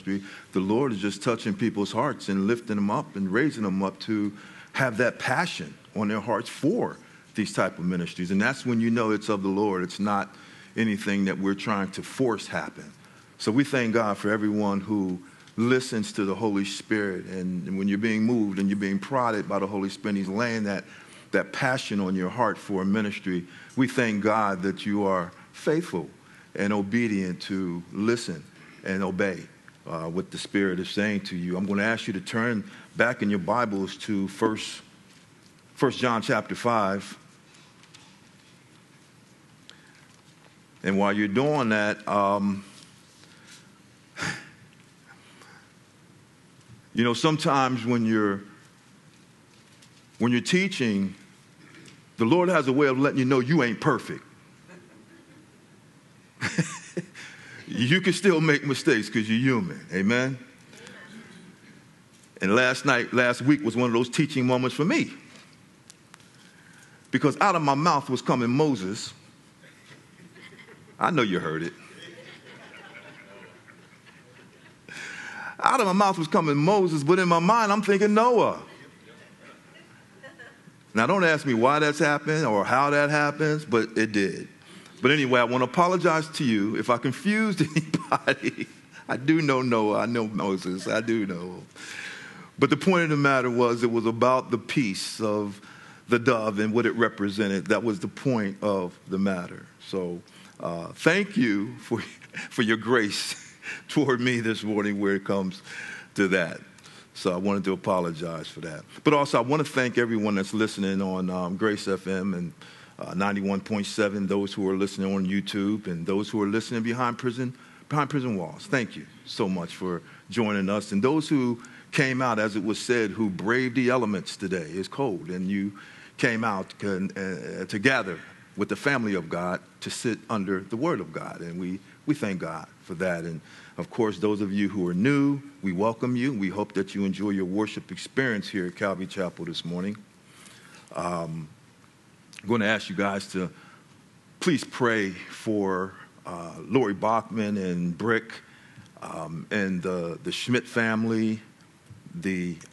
The Lord is just touching people's hearts and lifting them up and raising them up to have that passion on their hearts for these type of ministries. And that's when you know it's of the Lord. It's not anything that we're trying to force happen. So we thank God for everyone who listens to the Holy Spirit. And when you're being moved and you're being prodded by the Holy Spirit, He's laying that passion on your heart for a ministry. We thank God that you are faithful and obedient to listen and obey what the Spirit is saying to you. I'm going to ask you to turn back in your Bibles to First John chapter 5. And while you're doing that, you know, sometimes when you're teaching, the Lord has a way of letting you know you ain't perfect. You can still make mistakes because you're human. Amen? And last week was one of those teaching moments for me. Because out of my mouth was coming Moses. I know you heard it. Out of my mouth was coming Moses, but in my mind I'm thinking Noah. Now don't ask me why that's happened or how that happens, but it did. But anyway, I want to apologize to you if I confused anybody. I do know Noah. I know Moses. I do know. But the point of the matter was it was about the peace of the dove and what it represented. That was the point of the matter. So thank you for your grace toward me this morning where it comes to that. So I wanted to apologize for that. But also I want to thank everyone that's listening on Grace FM and 91.7, those who are listening on YouTube and those who are listening behind prison walls. Thank you so much for joining us. And those who came out, as it was said, who braved the elements today. It's cold, and you came out to gather with the family of God to sit under the Word of God. And we thank God for that. And, of course, those of you who are new, we welcome you. We hope that you enjoy your worship experience here at Calvary Chapel this morning. I'm going to ask you guys to please pray for Lori Bachman and Brick and the Schmidt family. Just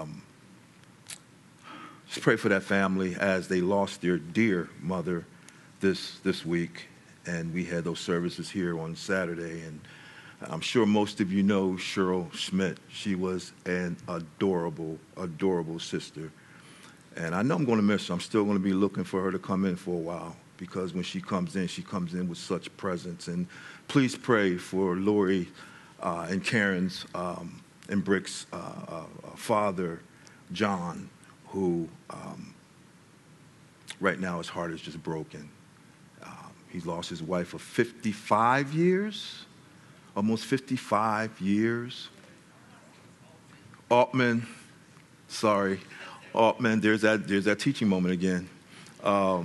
pray for that family as they lost their dear mother this week. And we had those services here on Saturday. And I'm sure most of you know Cheryl Schmidt. She was an adorable, adorable sister. And I know I'm going to miss her. I'm still going to be looking for her to come in for a while because when she comes in with such presence. And please pray for Lori and Karen's and Brick's father, John, who right now his heart is just broken. He's lost his wife of 55 years, almost 55 years. Altman, there's that teaching moment again. But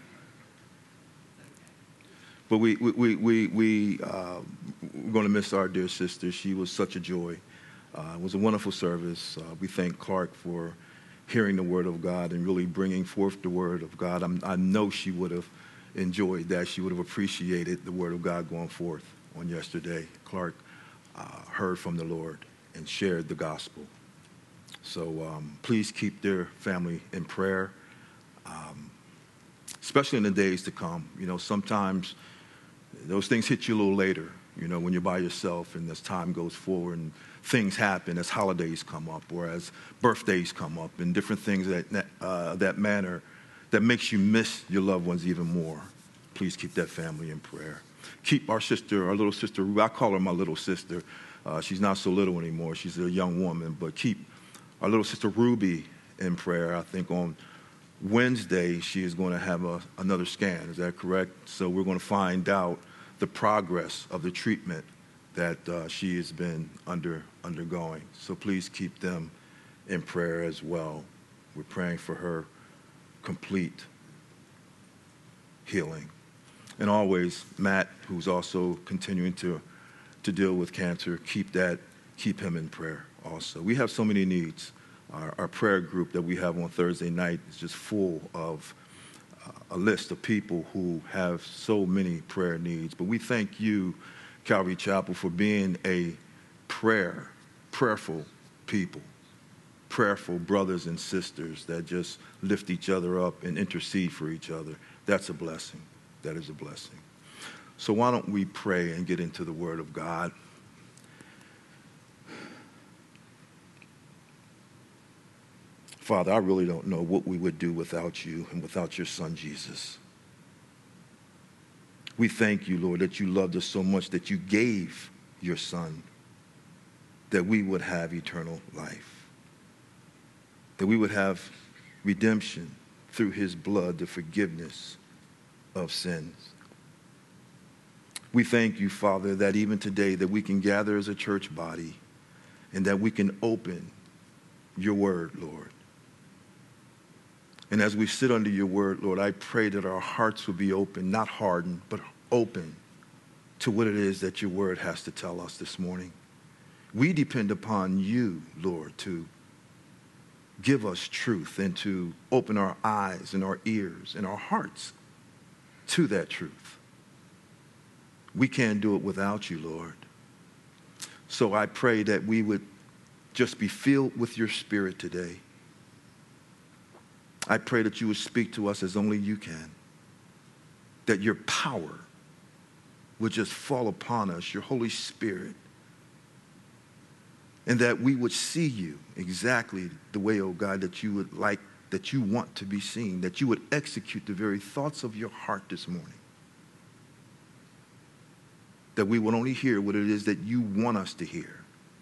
we're going to miss our dear sister. She was such a joy. It was a wonderful service. We thank Clark for hearing the Word of God and really bringing forth the Word of God. I know she would have enjoyed that. She would have appreciated the Word of God going forth on yesterday. Clark heard from the Lord and shared the gospel. So please keep their family in prayer, especially in the days to come. You know, sometimes those things hit you a little later, you know, when you're by yourself and as time goes forward and things happen, as holidays come up or as birthdays come up and different things that manner that makes you miss your loved ones even more. Please keep that family in prayer. Keep our little sister, I call her my little sister. She's not so little anymore. She's a young woman, but keep our little sister Ruby in prayer. I think on Wednesday she is going to have another scan. Is that correct? So we're going to find out the progress of the treatment that she has been undergoing. So please keep them in prayer as well. We're praying for her complete healing. And always, Matt, who's also continuing to deal with cancer, keep him in prayer also. We have so many needs. Our prayer group that we have on Thursday night is just full of a list of people who have so many prayer needs. But we thank you, Calvary Chapel, for being a prayerful people, prayerful brothers and sisters that just lift each other up and intercede for each other. That's a blessing. That is a blessing. So why don't we pray and get into the Word of God? Father, I really don't know what we would do without you and without your Son, Jesus. We thank you, Lord, that you loved us so much that you gave your Son that we would have eternal life, that we would have redemption through his blood, the forgiveness of sins. We thank you, Father, that even today that we can gather as a church body and that we can open your word, Lord. And as we sit under your word, Lord, I pray that our hearts will be open, not hardened, but open to what it is that your word has to tell us this morning. We depend upon you, Lord, to give us truth and to open our eyes and our ears and our hearts to that truth. We can't do it without you, Lord. So I pray that we would just be filled with your Spirit today. I pray that you would speak to us as only you can, that your power would just fall upon us, your Holy Spirit, and that we would see you exactly the way, oh God, that you would like, that you want to be seen, that you would execute the very thoughts of your heart this morning, that we would only hear what it is that you want us to hear.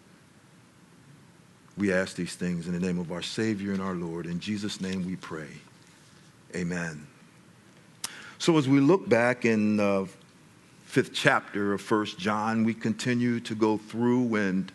We ask these things in the name of our Savior and our Lord. In Jesus' name we pray. Amen. So as we look back in the 5th chapter of 1 John, we continue to go through, and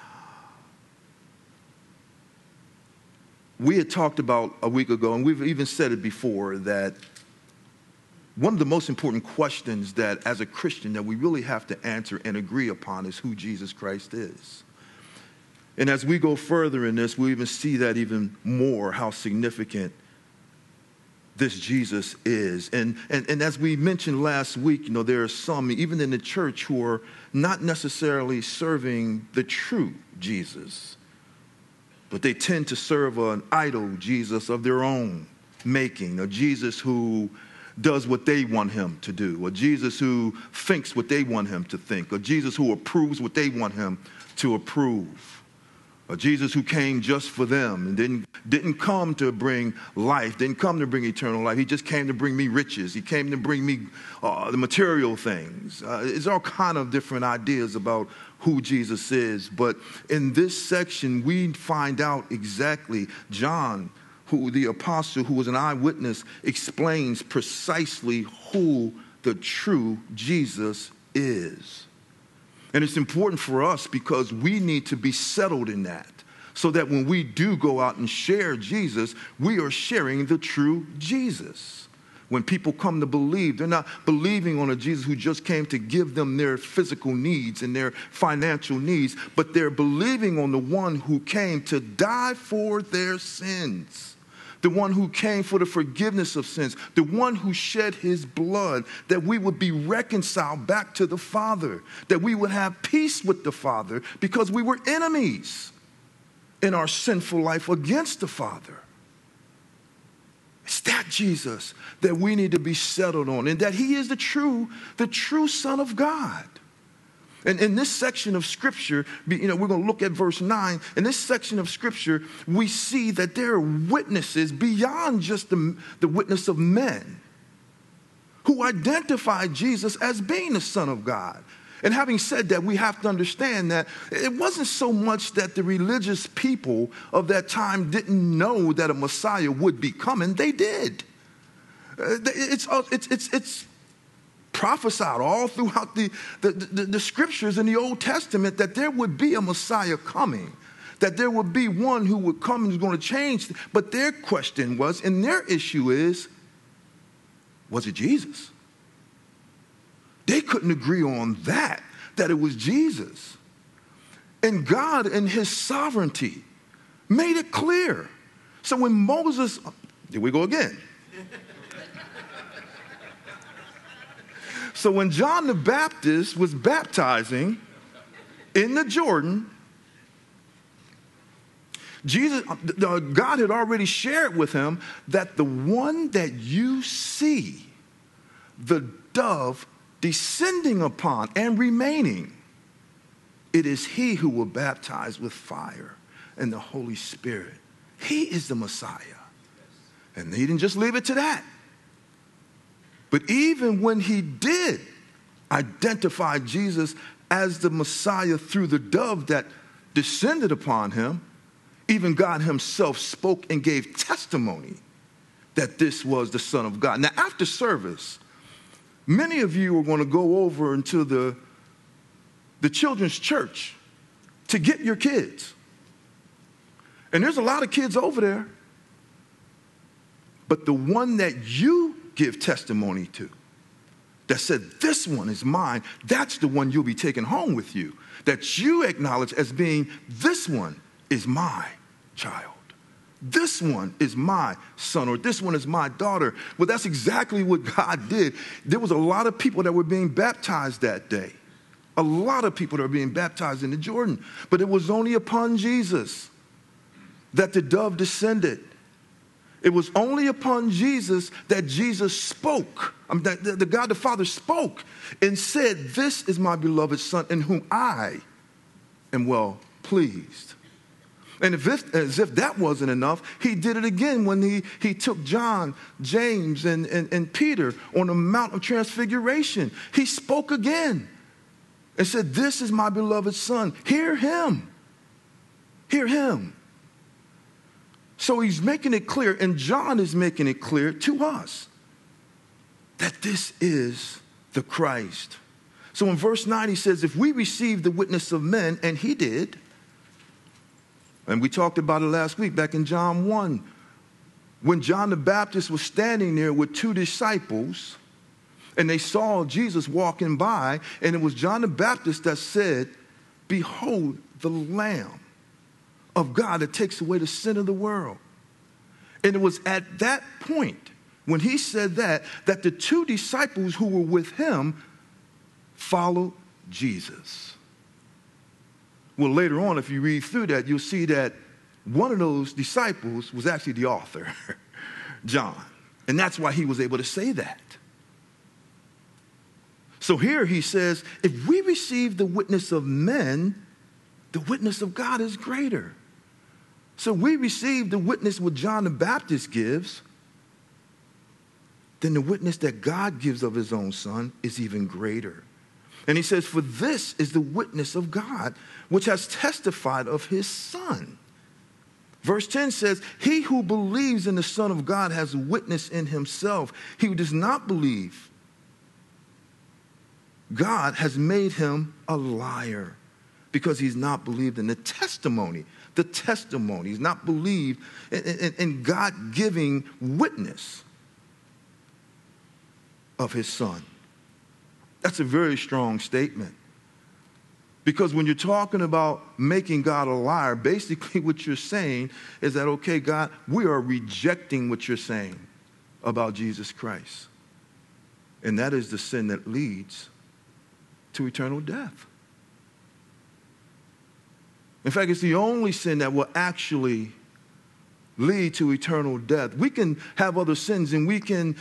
we had talked about a week ago, and we've even said it before, that one of the most important questions that as a Christian that we really have to answer and agree upon is who Jesus Christ is. And as we go further in this, we even see that even more, how significant this Jesus is. And as we mentioned last week, there are some, even in the church, who are not necessarily serving the true Jesus, but they tend to serve an idol Jesus of their own making, a Jesus who does what they want him to do, a Jesus who thinks what they want him to think, a Jesus who approves what they want him to approve. A Jesus who came just for them and didn't come to bring life, didn't come to bring eternal life. He just came to bring me riches. He came to bring me the material things. There's all kind of different ideas about who Jesus is. But in this section, we find out exactly John, who the apostle, who was an eyewitness, explains precisely who the true Jesus is. And it's important for us because we need to be settled in that, so that when we do go out and share Jesus, we are sharing the true Jesus. When people come to believe, they're not believing on a Jesus who just came to give them their physical needs and their financial needs, but they're believing on the one who came to die for their sins. The one who came for the forgiveness of sins, the one who shed his blood, that we would be reconciled back to the Father, that we would have peace with the Father because we were enemies in our sinful life against the Father. It's that Jesus that we need to be settled on, and that he is the true Son of God. And in this section of Scripture, we're going to look at verse 9. In this section of Scripture, we see that there are witnesses beyond just the witness of men who identify Jesus as being the Son of God. And having said that, we have to understand that it wasn't so much that the religious people of that time didn't know that a Messiah would be coming. They did. It's prophesied all throughout the scriptures in the Old Testament that there would be a Messiah coming, that there would be one who would come and was going to change. But their question was, and their issue is, was it Jesus? They couldn't agree on that it was Jesus. And God in his sovereignty made it clear. So when Moses, here we go again. So when John the Baptist was baptizing in the Jordan, God had already shared with him that the one that you see, the dove descending upon and remaining, it is he who will baptize with fire and the Holy Spirit. He is the Messiah. And he didn't just leave it to that. But even when he did identify Jesus as the Messiah through the dove that descended upon him, even God himself spoke and gave testimony that this was the Son of God. Now, after service, many of you are going to go over into the children's church to get your kids. And there's a lot of kids over there. But the one that you give testimony to, that said, this one is mine, that's the one you'll be taking home with you. That you acknowledge as being, this one is my child. This one is my son, or this one is my daughter. Well, that's exactly what God did. There was a lot of people that were being baptized that day. A lot of people that were being baptized in the Jordan. But it was only upon Jesus that the dove descended. It was only upon Jesus that Jesus spoke. That the God the Father spoke and said, this is my beloved Son in whom I am well pleased. And as if that wasn't enough, he did it again when he took John, James, and Peter on the Mount of Transfiguration. He spoke again and said, this is my beloved Son. Hear him. Hear him. So he's making it clear, and John is making it clear to us that this is the Christ. So in verse 9, he says, if we receive the witness of men, and he did, and we talked about it last week back in John 1, when John the Baptist was standing there with two disciples, and they saw Jesus walking by, and it was John the Baptist that said, behold the Lamb of God that takes away the sin of the world. And it was at that point, when he said that the two disciples who were with him followed Jesus. Well, later on, if you read through that, you'll see that one of those disciples was actually the author, John. And that's why he was able to say that. So here he says, if we receive the witness of men, the witness of God is greater. So we receive the witness what John the Baptist gives, then the witness that God gives of his own Son is even greater. And he says, for this is the witness of God, which has testified of his Son. Verse 10 says, he who believes in the Son of God has a witness in himself. He who does not believe God has made him a liar, because he's not believed in the testimony. The testimony. He's not believed in God giving witness of his Son. That's a very strong statement. Because when you're talking about making God a liar, basically what you're saying is that, okay, God, we are rejecting what you're saying about Jesus Christ. And that is the sin that leads to eternal death. In fact, it's the only sin that will actually lead to eternal death. We can have other sins, and we can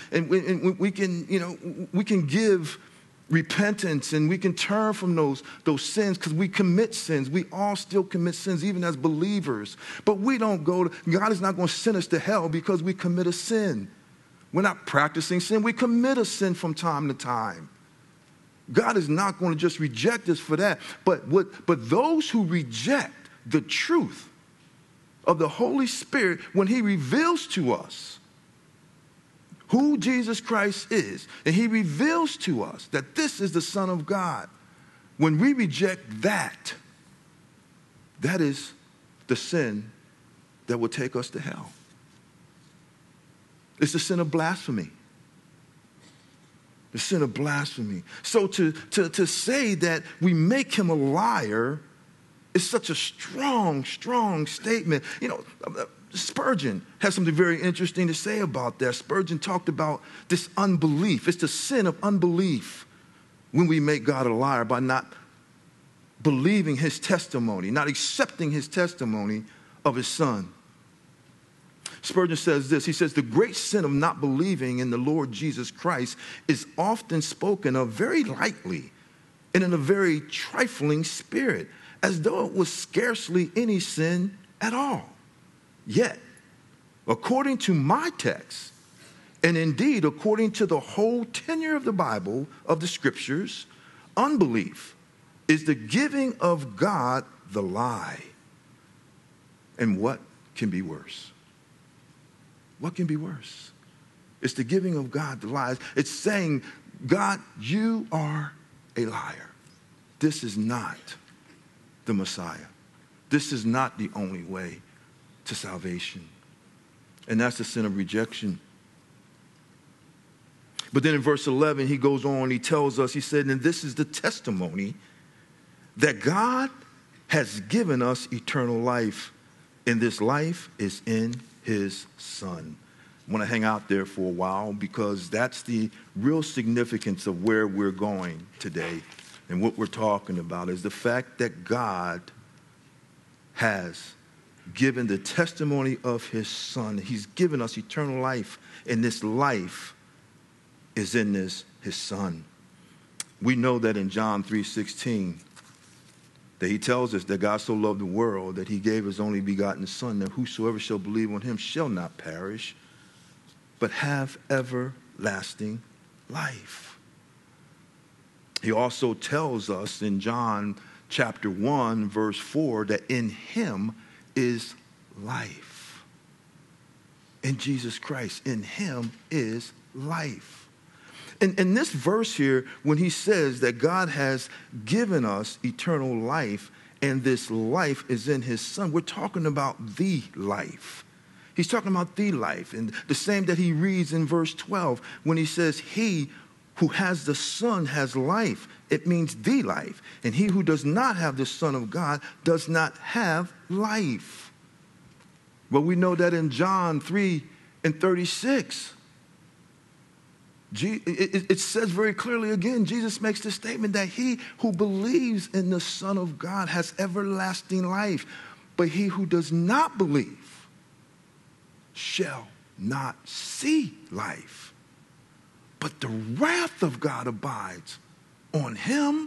give repentance, and we can turn from those sins, because we commit sins. We all still commit sins, even as believers. But we don't God is not going to send us to hell because we commit a sin. We're not practicing sin. We commit a sin from time to time. God is not going to just reject us for that. But those who reject the truth of the Holy Spirit, when he reveals to us who Jesus Christ is, and he reveals to us that this is the Son of God, when we reject that, that is the sin that will take us to hell. It's the sin of blasphemy. The sin of blasphemy. So to say that we make him a liar is such a strong, strong statement. You know, Spurgeon has something very interesting to say about that. Spurgeon talked about this unbelief. It's the sin of unbelief when we make God a liar by not believing his testimony, not accepting his testimony of his son. Spurgeon says this. He says, the great sin of not believing in the Lord Jesus Christ is often spoken of very lightly and in a very trifling spirit, as though it was scarcely any sin at all. Yet, according to my text, and indeed according to the whole tenor of the Bible, of the scriptures, unbelief is the giving of God the lie. And what can be worse? What can be worse? It's the giving of God the lies. It's saying, God, you are a liar. This is not the Messiah. This is not the only way to salvation. And that's the sin of rejection. But then in verse 11, he goes on, he tells us, he said, and this is the testimony that God has given us eternal life, and this life is in his Son. I want to hang out there for a while because that's the real significance of where we're going today. And what we're talking about is the fact that God has given the testimony of his Son. He's given us eternal life, and this life is in his Son. We know that in John 3:16, that he tells us that God so loved the world that he gave his only begotten Son, that whosoever shall believe on him shall not perish, but have everlasting life. He also tells us in John chapter 1, verse 4, that in him is life. In Jesus Christ, in him is life. In this verse here, when he says that God has given us eternal life and this life is in his Son, we're talking about the life. He's talking about the life. And the same that he reads in verse 12 when he says, he who has the Son has life. It means the life. And he who does not have the Son of God does not have life. Well, we know that in John 3:36. It says very clearly again, Jesus makes the statement that he who believes in the Son of God has everlasting life, but he who does not believe shall not see life, but the wrath of God abides on him.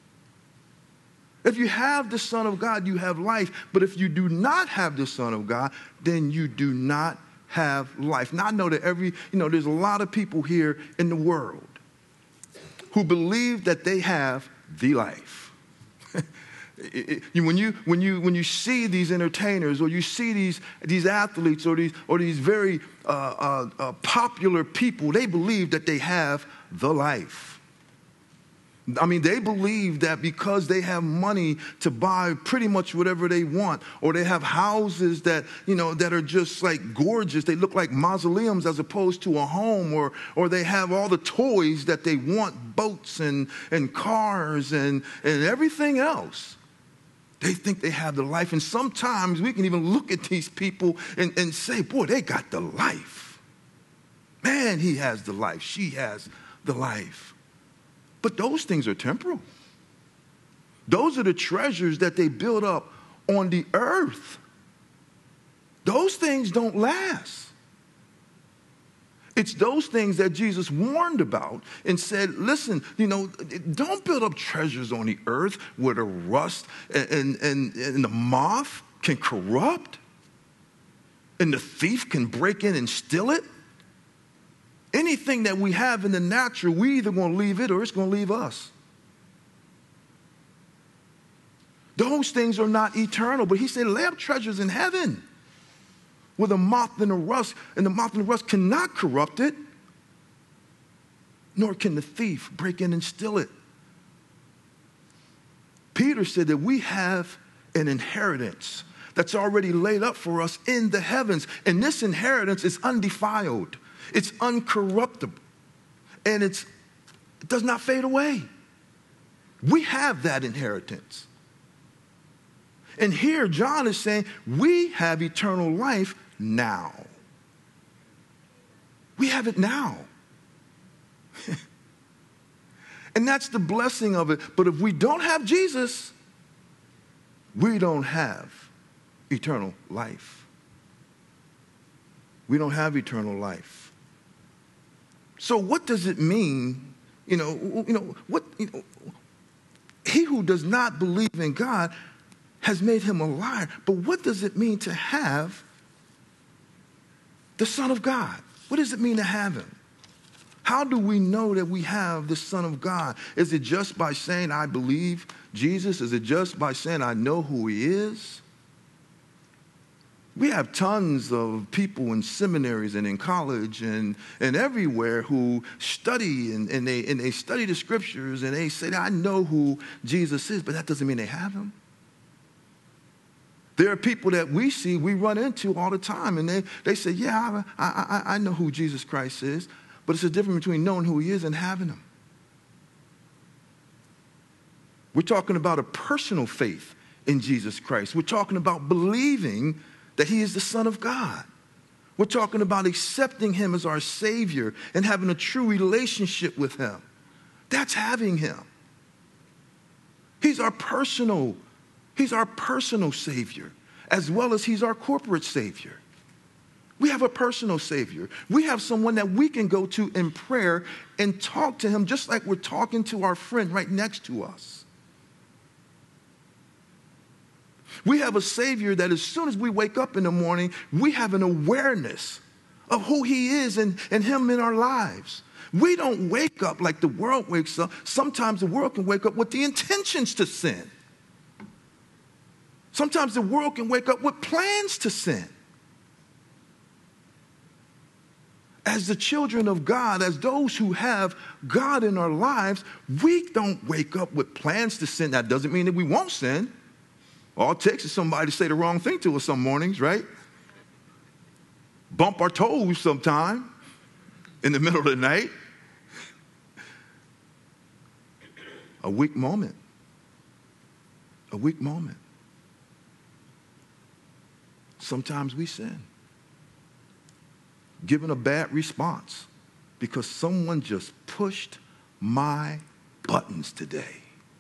If you have the Son of God, you have life, but if you do not have the Son of God, then you do not have life. Now I know that there's a lot of people here in the world who believe that they have the life. When you see these entertainers, or you see these athletes, or these very popular people, they believe that they have the life. I mean, they believe that because they have money to buy pretty much whatever they want, or they have houses that are just like gorgeous. They look like mausoleums as opposed to a home, or they have all the toys that they want, boats and cars and everything else. They think they have the life. And sometimes we can even look at these people and say, boy, they got the life. Man, he has the life. She has the life. But those things are temporal. Those are the treasures that they build up on the earth. Those things don't last. It's those things that Jesus warned about and said, listen, don't build up treasures on the earth where the rust and the moth can corrupt and the thief can break in and steal it. Anything that we have in the natural, we either going to leave it or it's going to leave us. Those things are not eternal. But he said, lay up treasures in heaven where the moth and the rust cannot corrupt it, nor can the thief break in and steal it. Peter said that we have an inheritance that's already laid up for us in the heavens. And this inheritance is undefiled. It's uncorruptible, and it does not fade away. We have that inheritance. And here John is saying we have eternal life now. We have it now. And that's the blessing of it. But if we don't have Jesus, we don't have eternal life. We don't have eternal life. So what does it mean? He who does not believe in God has made him a liar. But what does it mean to have the Son of God? What does it mean to have him? How do we know that we have the Son of God? Is it just by saying, I believe Jesus? Is it just by saying, I know who he is? We have tons of people in seminaries and in college and everywhere who study and they study the scriptures and they say, I know who Jesus is, but that doesn't mean they have him. There are people that we run into all the time, and they say, yeah, I know who Jesus Christ is, but it's a difference between knowing who he is and having him. We're talking about a personal faith in Jesus Christ. We're talking about believing that he is the Son of God. We're talking about accepting him as our Savior and having a true relationship with him. That's having him. He's our personal Savior, as well as he's our corporate Savior. We have a personal Savior. We have someone that we can go to in prayer and talk to him just like we're talking to our friend right next to us. We have a Savior that as soon as we wake up in the morning, we have an awareness of who he is and him in our lives. We don't wake up like the world wakes up. Sometimes the world can wake up with the intentions to sin. Sometimes the world can wake up with plans to sin. As the children of God, as those who have God in our lives, we don't wake up with plans to sin. That doesn't mean that we won't sin. All it takes is somebody to say the wrong thing to us some mornings, right? Bump our toes sometime in the middle of the night. A weak moment. A weak moment. Sometimes we sin. Given a bad response because someone just pushed my buttons today.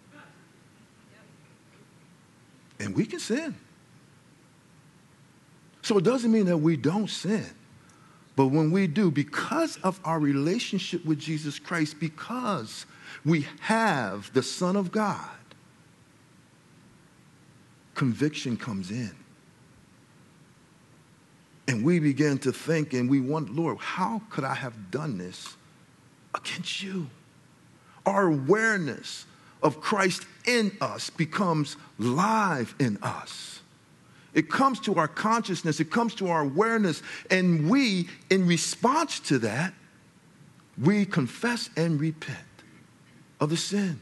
And we can sin. So it doesn't mean that we don't sin. But when we do, because of our relationship with Jesus Christ, because we have the Son of God, conviction comes in. And we begin to think and we wonder, Lord, how could I have done this against you? Our awareness of Christ in us becomes live in us. It comes to our consciousness, it comes to our awareness, and we, in response to that, we confess and repent of the sin.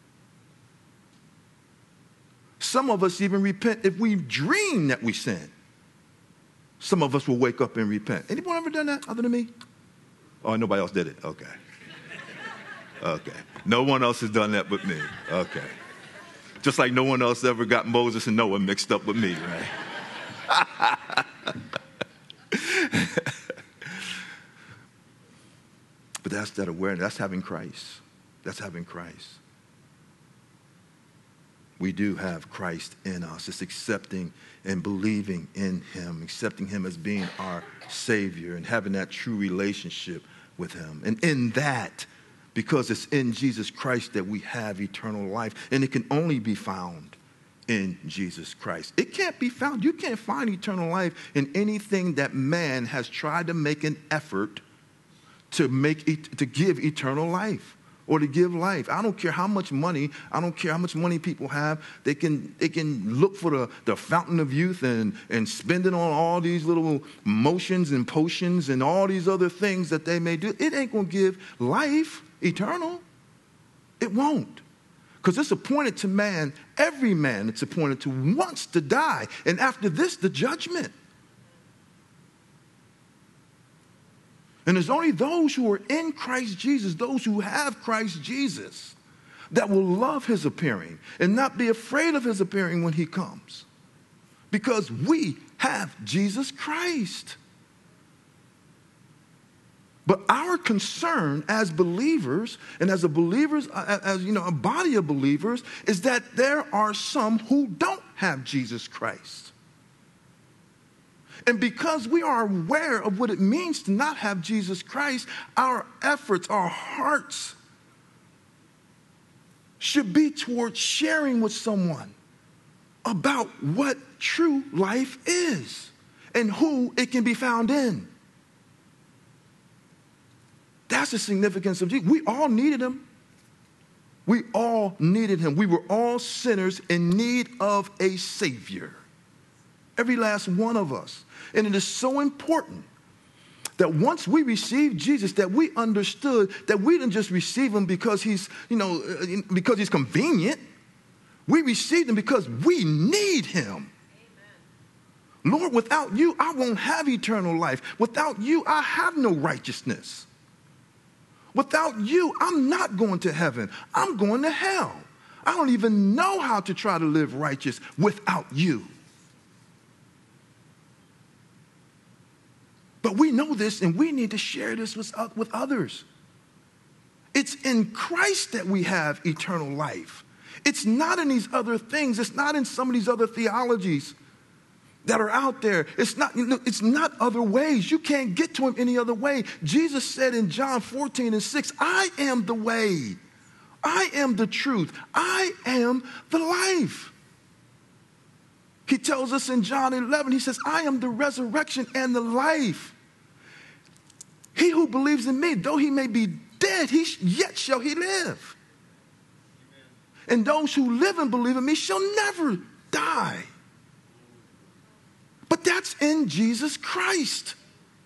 Some of us even repent if we dream that we sin. Some of us will wake up and repent. Anyone ever done that other than me? Oh, nobody else did it. Okay. Okay. No one else has done that but me. Okay. Just like no one else ever got Moses and Noah mixed up with me, right? But that's that awareness. That's having Christ. That's having Christ. We do have Christ in us. It's accepting and believing in him, accepting him as being our Savior and having that true relationship with him. And in that, because it's in Jesus Christ that we have eternal life, and it can only be found in Jesus Christ. It can't be found. You can't find eternal life in anything that man has tried to make an effort to give eternal life. Or to give life. I don't care how much money, people have. They can look for the fountain of youth and spend it on all these little motions and potions and all these other things that they may do. It ain't going to give life eternal. It won't. Because it's appointed to man, every man it's appointed to wants to die. And after this, the judgment. And there's only those who are in Christ Jesus, those who have Christ Jesus, that will love his appearing and not be afraid of his appearing when he comes. Because we have Jesus Christ. But our concern as believers and as a body of believers is that there are some who don't have Jesus Christ. And because we are aware of what it means to not have Jesus Christ, our efforts, our hearts should be towards sharing with someone about what true life is and who it can be found in. That's the significance of Jesus. We all needed him. We all needed him. We were all sinners in need of a Savior. Every last one of us. And it is so important that once we received Jesus, that we understood that we didn't just receive him because he's, because he's convenient. We received him because we need him. Amen. Lord, without you, I won't have eternal life. Without you, I have no righteousness. Without you, I'm not going to heaven. I'm going to hell. I don't even know how to try to live righteous without you. But we know this, and we need to share this with others. It's in Christ that we have eternal life. It's not in these other things. It's not in some of these other theologies that are out there. It's not other ways. You can't get to him any other way. Jesus said in John 14:6, I am the way. I am the truth. I am the life. He tells us in John 11, he says, I am the resurrection and the life. He who believes in me, though he may be dead, yet shall he live. Amen. And those who live and believe in me shall never die. But that's in Jesus Christ.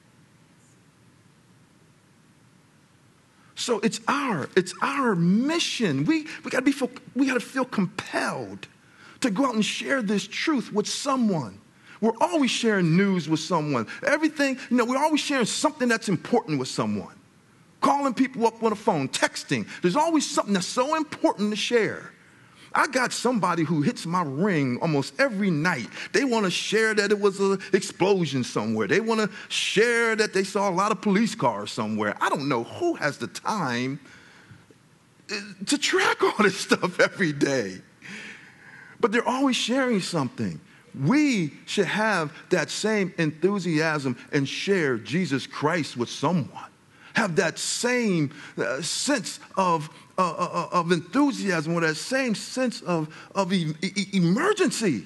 So it's our mission. We got to feel compelled to go out and share this truth with someone. We're always sharing news with someone. Everything, we're always sharing something that's important with someone. Calling people up on the phone, texting. There's always something that's so important to share. I got somebody who hits my ring almost every night. They want to share that it was an explosion somewhere. They want to share that they saw a lot of police cars somewhere. I don't know who has the time to track all this stuff every day. But they're always sharing something. We should have that same enthusiasm and share Jesus Christ with someone. Have that same sense of enthusiasm or that same sense of emergency.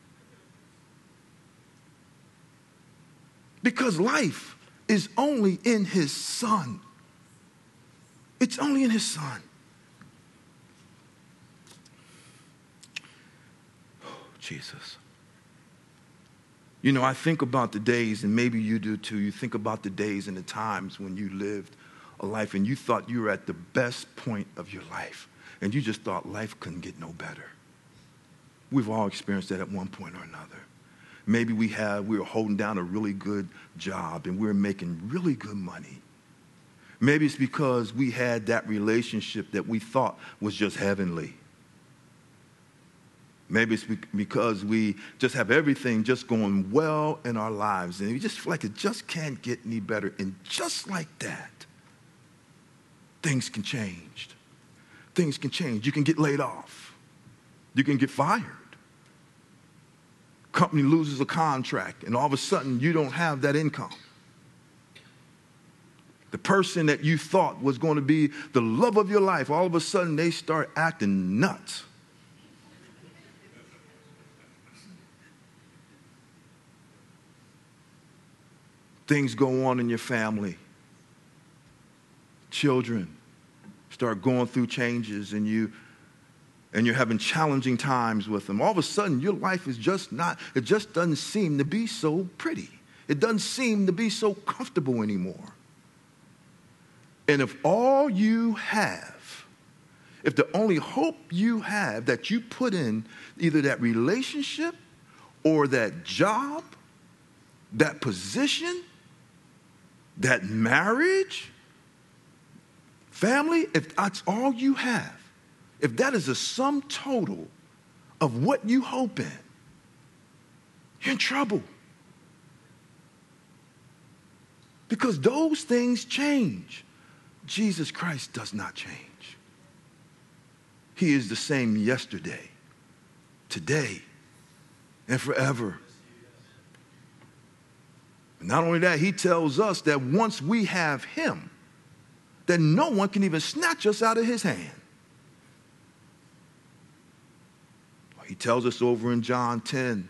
Because life is only in his Son. It's only in his Son. Oh, Jesus. I think about the days, and maybe you do too, you think about the days and the times when you lived a life and you thought you were at the best point of your life, and you just thought life couldn't get no better. We've all experienced that at one point or another. Maybe we were holding down a really good job and we were making really good money. Maybe it's because we had that relationship that we thought was just heavenly. Maybe it's because we just have everything just going well in our lives, and we just feel like it just can't get any better. And just like that, things can change. Things can change. You can get laid off. You can get fired. Company loses a contract, and all of a sudden, you don't have that income. The person that you thought was going to be the love of your life, all of a sudden, they start acting nuts. Things go on in your family. Children start going through changes, and you're having challenging times with them. All of a sudden, your life is just it just doesn't seem to be so pretty. It doesn't seem to be so comfortable anymore. And if all you have, if the only hope you have that you put in either that relationship or that job, that position, that marriage, family, if that's all you have, if that is a sum total of what you hope in, you're in trouble. Because those things change. Jesus Christ does not change. He is the same yesterday, today, and forever. Not only that, he tells us that once we have him, that no one can even snatch us out of his hand. He tells us over in John 10,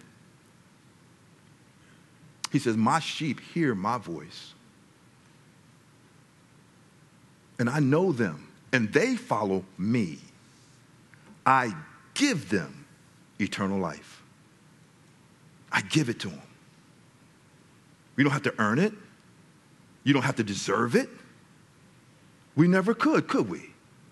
he says, my sheep hear my voice, and I know them, and they follow me. I give them eternal life. I give it to them. We don't have to earn it. You don't have to deserve it. We never could we?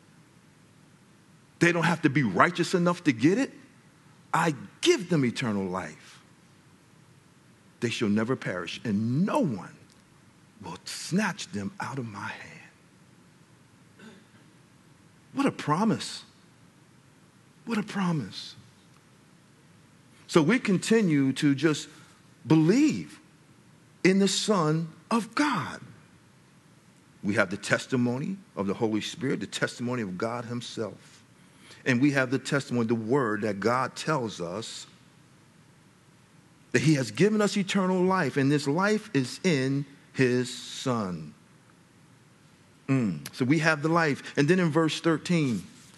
They don't have to be righteous enough to get it. I give them eternal life. They shall never perish, and no one will snatch them out of my hand. What a promise. What a promise. So we continue to just believe in the Son of God. We have the testimony of the Holy Spirit, the testimony of God himself. And we have the testimony, the word that God tells us that he has given us eternal life, and this life is in his Son. So we have the life. And then in verse 13,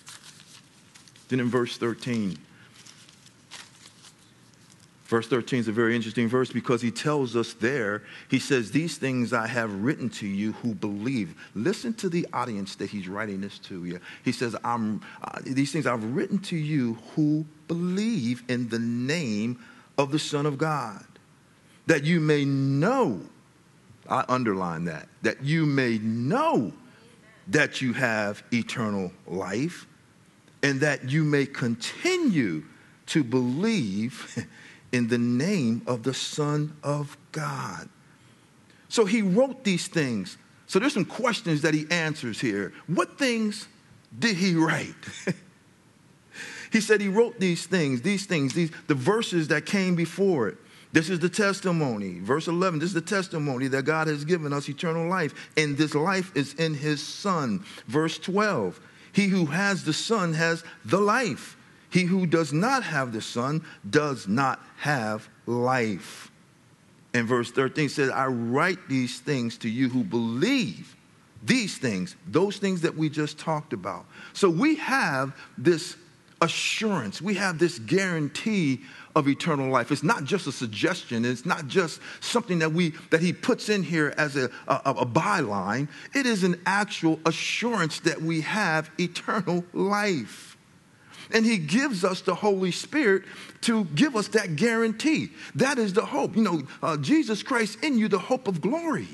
verse 13 is a very interesting verse because he tells us there, he says, these things I have written to you who believe. Listen to the audience that he's writing this to. Yeah. He says, these things I've written to you who believe in the name of the Son of God, that you may know, I underline that you may know that you have eternal life, and that you may continue to believe in the name of the Son of God. So he wrote these things. So there's some questions that he answers here. What things did he write? He said he wrote these things, the verses that came before it. This is the testimony. Verse 11, this is the testimony that God has given us eternal life, and this life is in his Son. Verse 12, he who has the Son has the life. He who does not have the Son does not have life. And verse 13 says, I write these things to you who believe these things, those things that we just talked about. So we have this assurance. We have this guarantee of eternal life. It's not just a suggestion. It's not just something that he puts in here as a byline. It is an actual assurance that we have eternal life. And he gives us the Holy Spirit to give us that guarantee. That is the hope. Jesus Christ in you, the hope of glory.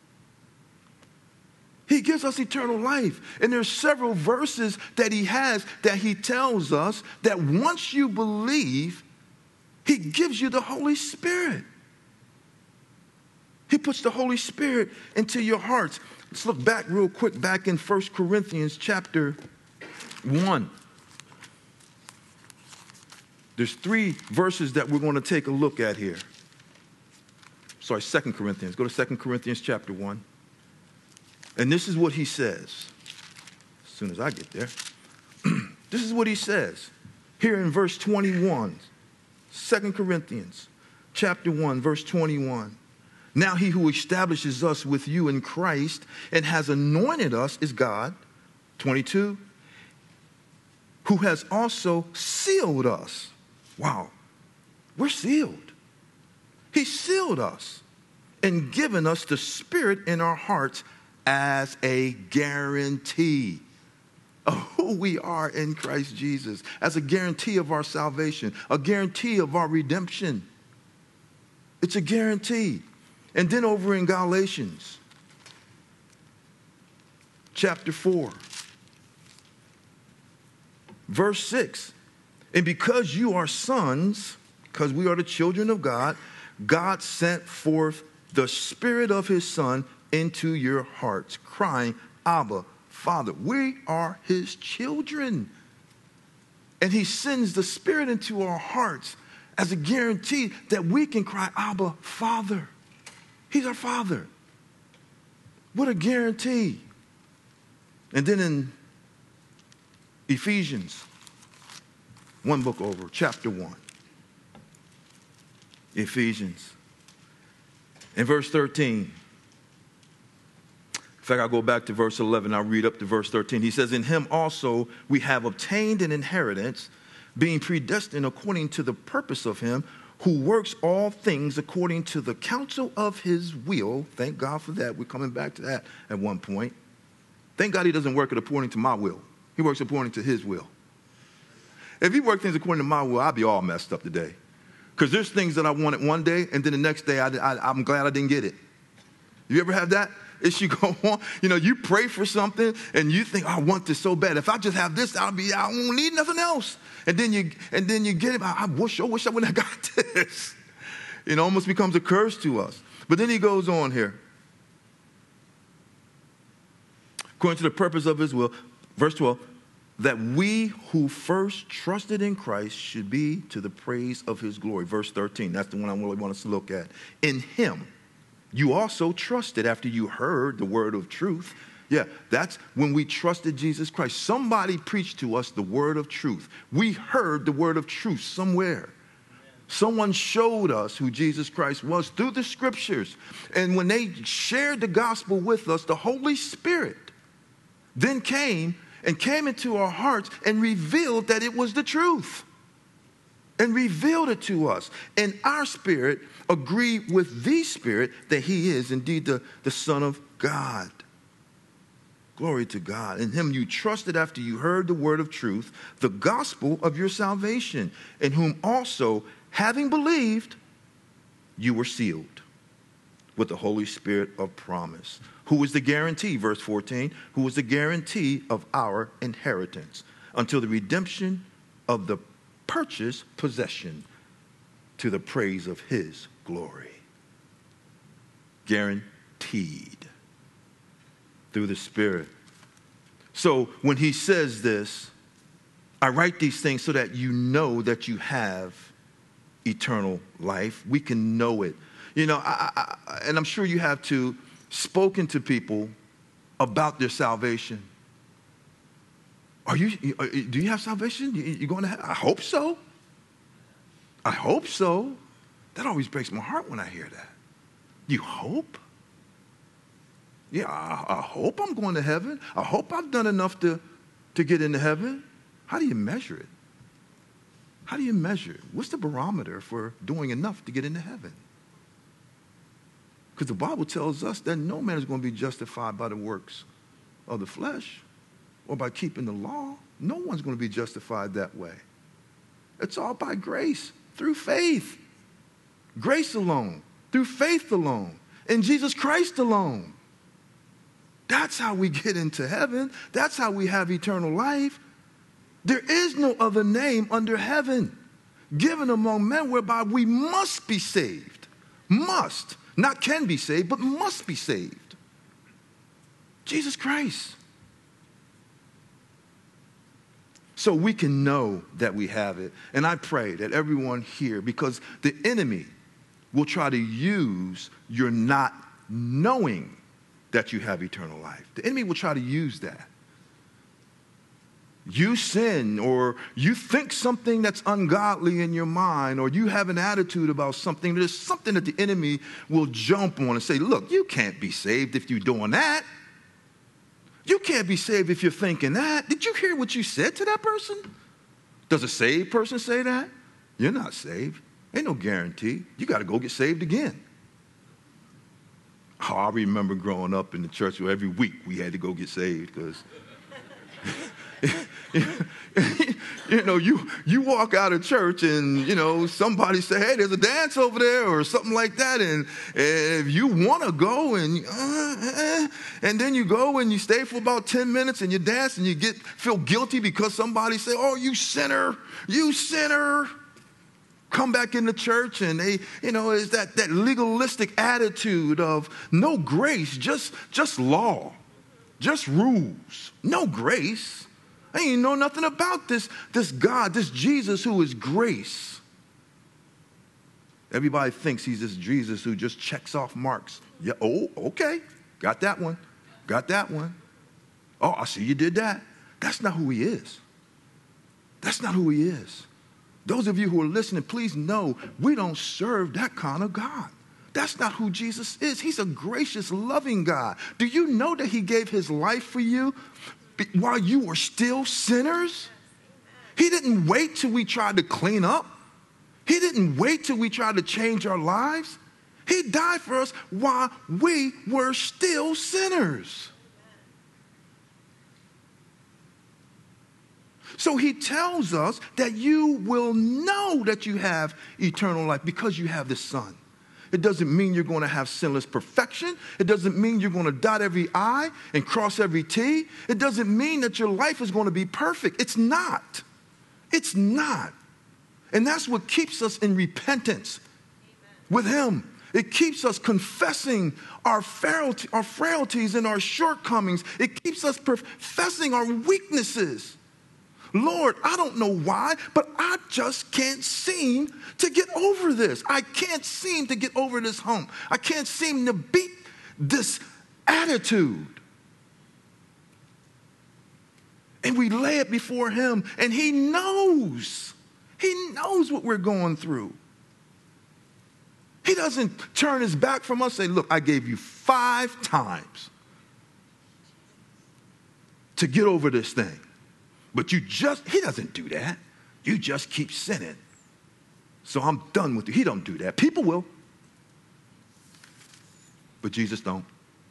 He gives us eternal life. And there's several verses that he has that he tells us that once you believe, he gives you the Holy Spirit. He puts the Holy Spirit into your hearts. Let's look back real quick, back in 1 Corinthians chapter 1. There's 3 verses that we're going to take a look at here. Sorry, 2 Corinthians. Go to 2 Corinthians chapter 1. And this is what he says. As soon as I get there. This is what he says. Here in verse 21. 2 Corinthians chapter 1, verse 21. Now he who establishes us with you in Christ and has anointed us is God. 22. Who has also sealed us. Wow. We're sealed. He sealed us and given us the Spirit in our hearts as a guarantee of who we are in Christ Jesus, as a guarantee of our salvation, a guarantee of our redemption. It's a guarantee. And then over in Galatians chapter 4, verse 6, and because you are sons, because we are the children of God, God sent forth the Spirit of his Son into your hearts, crying, Abba, Father. We are his children. And he sends the Spirit into our hearts as a guarantee that we can cry, Abba, Father. He's our Father. What a guarantee. And then in Ephesians, one book over, chapter 1. Ephesians In verse 13, in fact, I'll go back to verse 11. I'll read up to verse 13. He says, in him also we have obtained an inheritance, being predestined according to the purpose of him who works all things according to the counsel of his will. Thank God for that. We're coming back to that at one point. Thank God he doesn't work it according to my will. He works according to his will. If he worked things according to my will, I'd be all messed up today. Because there's things that I wanted one day, and then the next day I'm glad I didn't get it. You ever have that issue go on? You know, you pray for something, and you think, I want this so bad. If I just have this, I won't need nothing else. And then you get it. I wish I would have got this. It almost becomes a curse to us. But then he goes on here. According to the purpose of his will, verse 12, that we who first trusted in Christ should be to the praise of his glory. Verse 13, that's the one I really want us to look at. In him, you also trusted after you heard the word of truth. Yeah, that's when we trusted Jesus Christ. Somebody preached to us the word of truth. We heard the word of truth somewhere. Someone showed us who Jesus Christ was through the scriptures. And when they shared the gospel with us, the Holy Spirit then came into our hearts and revealed that it was the truth. And revealed it to us. And our spirit agreed with the Spirit that he is indeed the Son of God. Glory to God. In him you trusted after you heard the word of truth, the gospel of your salvation, in whom also, having believed, you were sealed with the Holy Spirit of promise. Who is the guarantee, verse 14, who is the guarantee of our inheritance until the redemption of the purchased possession to the praise of his glory. Guaranteed through the Spirit. So when he says this, I write these things so that you know that you have eternal life. We can know it. You know, and I'm sure you have too, spoken to people about their salvation. Do you have salvation? You going to heaven? I hope so. I hope so. That always breaks my heart when I hear that. You hope? Yeah, I hope I'm going to heaven. I hope I've done enough to get into heaven. How do you measure it? How do you measure it? What's the barometer for doing enough to get into heaven? Because the Bible tells us that no man is going to be justified by the works of the flesh or by keeping the law. No one's going to be justified that way. It's all by grace, through faith. Grace alone, through faith alone, in Jesus Christ alone. That's how we get into heaven. That's how we have eternal life. There is no other name under heaven given among men whereby we must be saved. Must. Not can be saved, but must be saved. Jesus Christ. So we can know that we have it. And I pray that everyone here, because the enemy will try to use your not knowing that you have eternal life. The enemy will try to use that. You sin, or you think something that's ungodly in your mind, or you have an attitude about something. There's something that the enemy will jump on and say, look, you can't be saved if you're doing that. You can't be saved if you're thinking that. Did you hear what you said to that person? Does a saved person say that? You're not saved. Ain't no guarantee. You got to go get saved again. Oh, I remember growing up in the church where every week we had to go get saved because... you know, you walk out of church and, you know, somebody say, hey, there's a dance over there or something like that. And if you want to go and then you go and you stay for about 10 minutes and you dance and you feel guilty because somebody say, oh, you sinner. Come back into church and they, you know, is that legalistic attitude of no grace, just law, just rules, no grace. I ain't know nothing about this God, this Jesus who is grace. Everybody thinks he's this Jesus who just checks off marks. Yeah, oh, okay. Got that one. Oh, I see you did that. That's not who he is. That's not who he is. Those of you who are listening, please know we don't serve that kind of God. That's not who Jesus is. He's a gracious, loving God. Do you know that he gave his life for you while you were still sinners? He didn't wait till we tried to clean up. He didn't wait till we tried to change our lives. He died for us while we were still sinners. So he tells us that you will know that you have eternal life because you have the Son. It doesn't mean you're going to have sinless perfection. It doesn't mean you're going to dot every I and cross every T. It doesn't mean that your life is going to be perfect. It's not. It's not. And that's what keeps us in repentance with him. It keeps us confessing our frailties and our shortcomings. It keeps us confessing our weaknesses. Lord, I don't know why, but I just can't seem to get over this. I can't seem to get over this hump. I can't seem to beat this attitude. And we lay it before him, and he knows. He knows what we're going through. He doesn't turn his back from us and say, look, I gave you 5 times to get over this thing. But he doesn't do that. You just keep sinning. So I'm done with you. He don't do that. People will. But Jesus don't.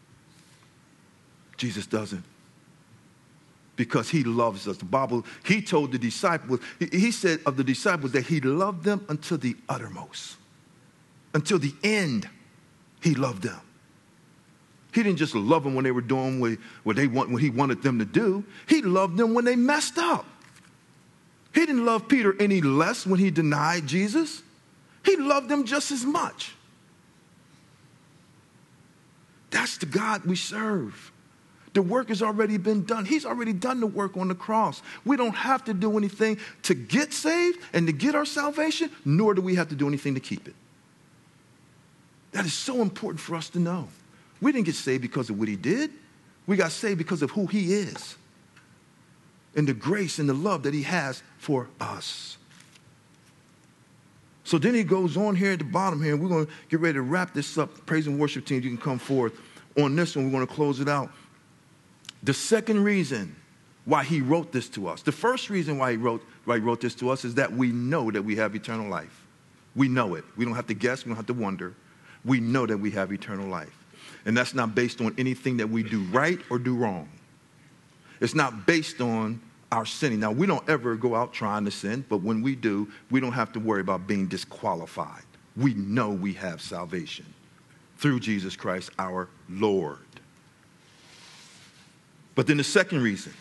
Jesus doesn't. Because he loves us. The Bible, he told the disciples, he said of the disciples that he loved them until the uttermost. Until the end, he loved them. He didn't just love them when they were doing what he wanted them to do. He loved them when they messed up. He didn't love Peter any less when he denied Jesus. He loved them just as much. That's the God we serve. The work has already been done. He's already done the work on the cross. We don't have to do anything to get saved and to get our salvation, nor do we have to do anything to keep it. That is so important for us to know. We didn't get saved because of what he did. We got saved because of who he is and the grace and the love that he has for us. So then he goes on here at the bottom here, and we're going to get ready to wrap this up. Praise and worship team, you can come forth on this one. We're going to close it out. The second reason why he wrote this to us, the first reason why he wrote this to us is that we know that we have eternal life. We know it. We don't have to guess. We don't have to wonder. We know that we have eternal life. And that's not based on anything that we do right or do wrong. It's not based on our sinning. Now, we don't ever go out trying to sin, but when we do, we don't have to worry about being disqualified. We know we have salvation through Jesus Christ, our Lord. But then the second reason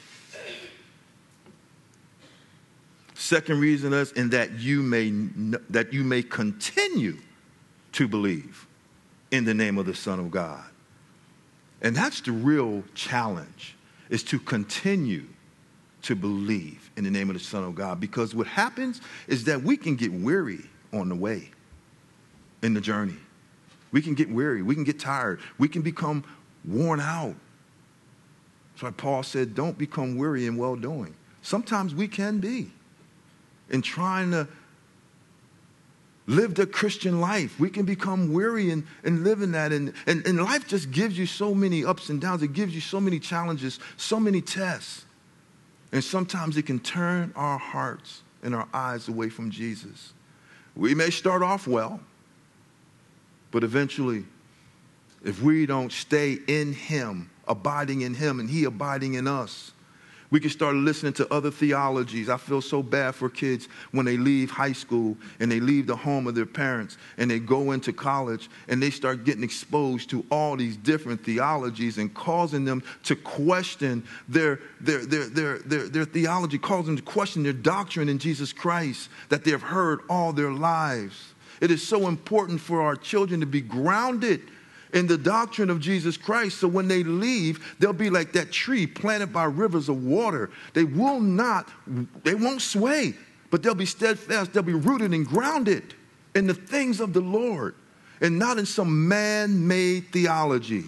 is in that you may continue to believe in the name of the Son of God. And that's the real challenge, is to continue to believe in the name of the Son of God. Because what happens is that we can get weary on the way, in the journey. We can get weary. We can get tired. We can become worn out. That's why Paul said, don't become weary in well-doing. Sometimes we can be in trying to live the Christian life. We can become weary in living that. And life just gives you so many ups and downs. It gives you so many challenges, so many tests. And sometimes it can turn our hearts and our eyes away from Jesus. We may start off well, but eventually, if we don't stay in him, abiding in him, and he abiding in us, we can start listening to other theologies. I feel so bad for kids when they leave high school and they leave the home of their parents and they go into college and they start getting exposed to all these different theologies and causing them to question their theology, causing them to question their doctrine in Jesus Christ that they've heard all their lives. It is so important for our children to be grounded in the doctrine of Jesus Christ, so when they leave, they'll be like that tree planted by rivers of water. They won't sway, but they'll be steadfast. They'll be rooted and grounded in the things of the Lord and not in some man-made theology.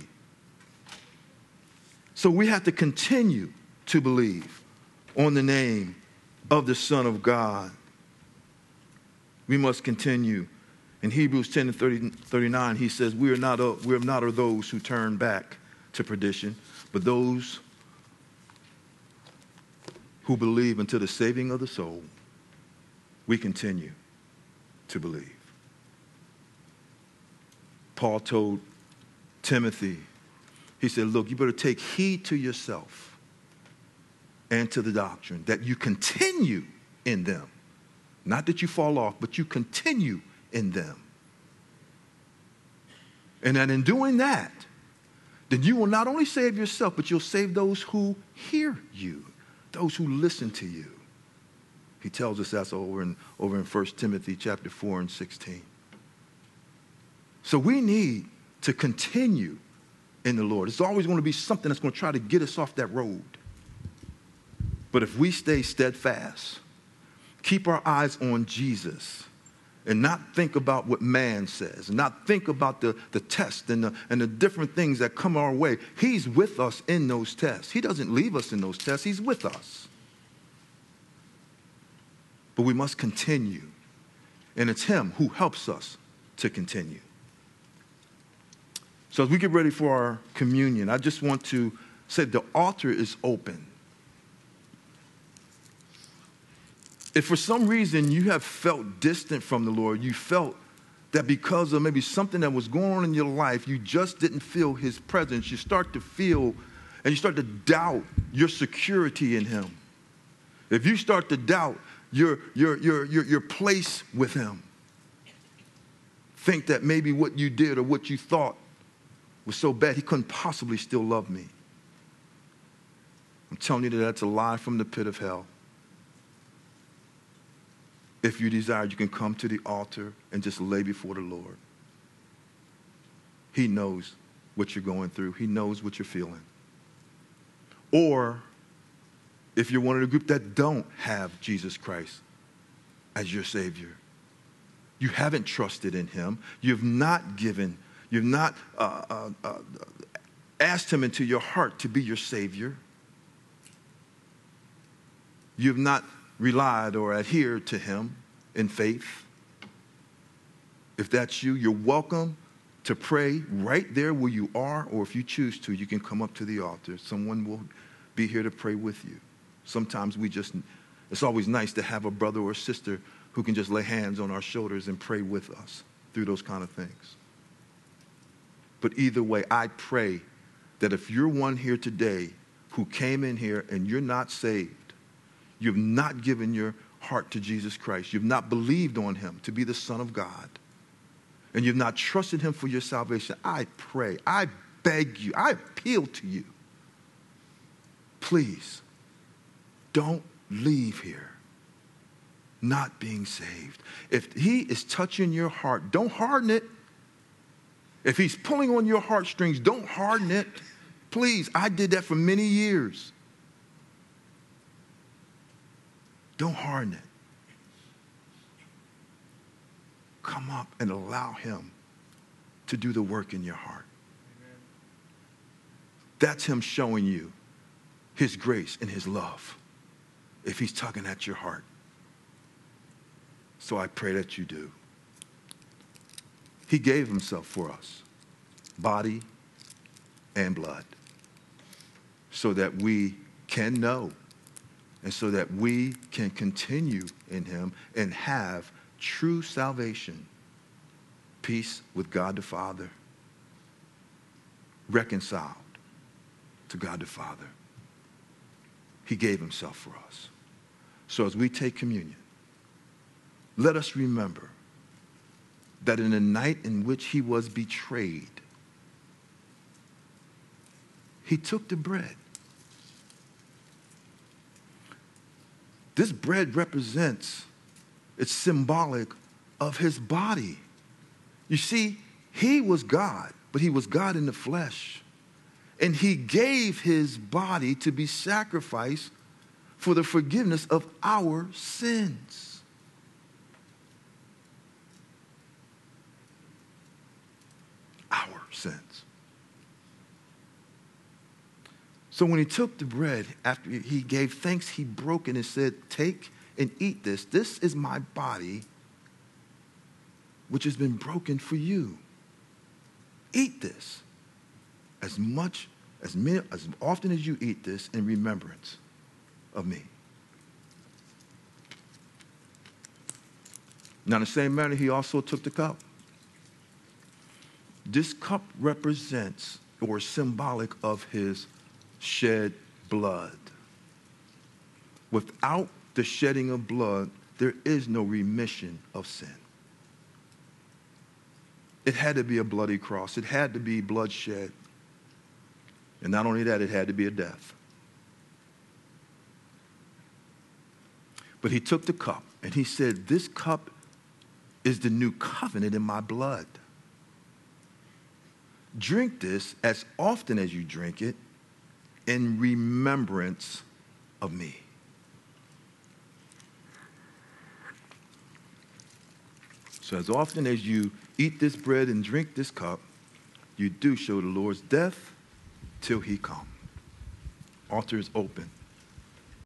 So we have to continue to believe on the name of the Son of God. We must continue In Hebrews 10 and 39, he says, we are not of those who turn back to perdition, but those who believe until the saving of the soul. We continue to believe. Paul told Timothy, he said, look, you better take heed to yourself and to the doctrine, that you continue in them. Not that you fall off, but you continue in them. And that in doing that, then you will not only save yourself, but you'll save those who hear you, those who listen to you. He tells us that's over in 1 Timothy chapter 4 and 16. So we need to continue in the Lord. It's always going to be something that's going to try to get us off that road. But if we stay steadfast, keep our eyes on Jesus, and not think about what man says, and not think about the test and the different things that come our way. He's with us in those tests. He doesn't leave us in those tests. He's with us. But we must continue. And it's him who helps us to continue. So as we get ready for our communion, I just want to say the altar is open. If for some reason you have felt distant from the Lord, you felt that because of maybe something that was going on in your life, you just didn't feel his presence, you start to feel and you start to doubt your security in him. If you start to doubt your place with him, think that maybe what you did or what you thought was so bad, he couldn't possibly still love me. I'm telling you that that's a lie from the pit of hell. If you desire, you can come to the altar and just lay before the Lord. He knows what you're going through. He knows what you're feeling. Or if you're one of the group that don't have Jesus Christ as your Savior, you haven't trusted in him. You've not asked him into your heart to be your Savior. You've not relied or adhered to him in faith. If that's you, you're welcome to pray right there where you are, or if you choose to, you can come up to the altar. Someone will be here to pray with you. Sometimes it's always nice to have a brother or sister who can just lay hands on our shoulders and pray with us through those kind of things. But either way, I pray that if you're one here today who came in here and you're not saved, you've not given your heart to Jesus Christ, you've not believed on him to be the Son of God, and you've not trusted him for your salvation, I pray, I beg you, I appeal to you, please don't leave here not being saved. If he is touching your heart, don't harden it. If he's pulling on your heartstrings, don't harden it. Please, I did that for many years. Don't harden it. Come up and allow him to do the work in your heart. Amen. That's him showing you his grace and his love if he's tugging at your heart. So I pray that you do. He gave himself for us, body and blood, so that we can know and so that we can continue in him and have true salvation, peace with God the Father, reconciled to God the Father. He gave himself for us. So as we take communion, let us remember that in the night in which he was betrayed, he took the bread. This bread represents, it's symbolic of his body. You see, he was God, but he was God in the flesh. And he gave his body to be sacrificed for the forgiveness of our sins. Our sins. So when he took the bread, after he gave thanks, he broke it and said, take and eat this. This is my body, which has been broken for you. Eat this as often as you eat this in remembrance of me. Now, in the same manner, he also took the cup. This cup represents or is symbolic of his shed blood. Without the shedding of blood, there is no remission of sin. It had to be a bloody cross. It had to be bloodshed. And not only that, it had to be a death. But he took the cup and he said, this cup is the new covenant in my blood. Drink this as often as you drink it in remembrance of me. So as often as you eat this bread and drink this cup, you do show the Lord's death till he come. Altar is open.